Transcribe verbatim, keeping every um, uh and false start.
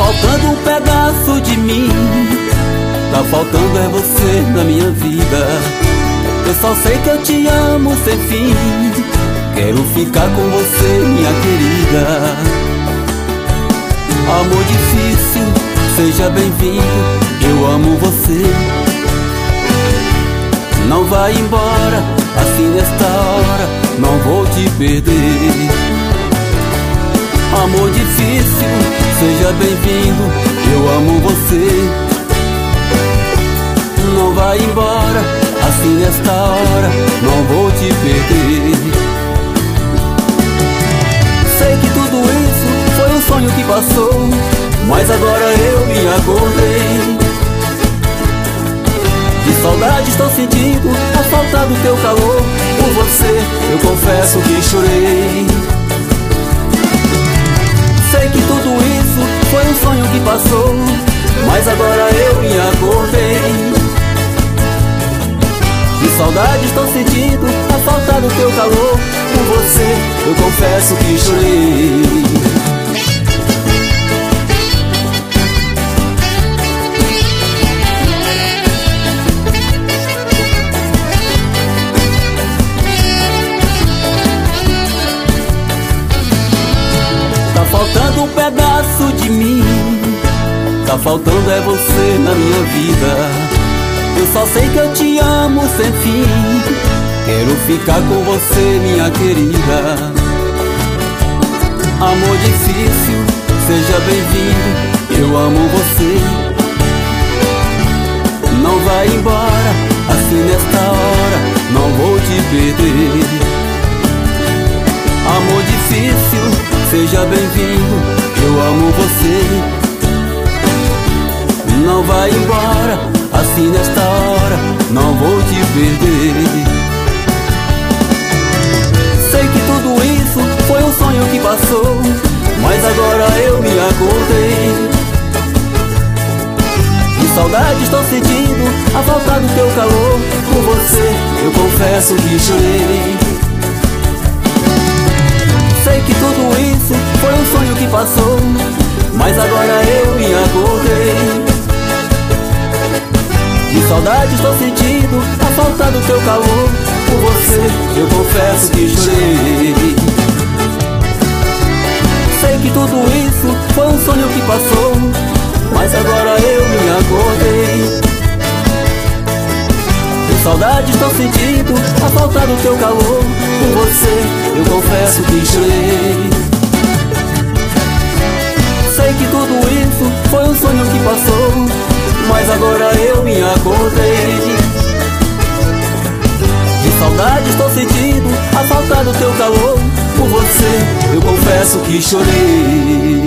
faltando um pedaço de mim, tá faltando é você na minha vida. Eu só sei que eu te amo sem fim, quero ficar com você, minha querida. Amor difícil, seja bem-vindo, eu amo você. Não vai embora, assim nesta hora, não vou te perder. Amor difícil, seja bem-vindo, eu amo você. Não vai embora, assim nesta hora, não vou te perder. Sei que tudo isso foi um sonho que passou, mas agora eu me acordei. De saudade estou sentindo a falta do teu calor. Por você eu confesso que chorei. Sei que tudo isso foi um sonho que passou, mas agora eu me acordei. De saudade estou sentindo a falta do teu calor. Por você eu confesso que chorei. Tá faltando um pedaço de mim, tá faltando é você na minha vida. Eu só sei que eu te amo sem fim, quero ficar com você, minha querida. Amor difícil, seja bem-vindo, eu amo você. Não vai embora, assim nesta hora, não vou te perder. Amor difícil, seja bem-vindo, eu amo você. Não vai embora, assim nesta hora, não vou te perder. Sei que tudo isso foi um sonho que passou, mas agora eu me acordei. De saudade estou sentindo a falta do teu calor. Por você eu confesso que chorei. Sei que tudo isso foi um sonho que passou, mas agora eu me acordei. De saudade estou sentindo a falta do teu calor. Por você eu confesso que chorei. Sei que tudo isso foi um sonho que passou, mas agora eu me acordei. De saudade estou sentindo a falta do teu calor. Por você eu confesso que chorei. Sei que tudo isso foi um sonho que passou, mas agora eu me acordei. De saudade estou sentindo a falta do teu calor. Por você eu confesso que chorei.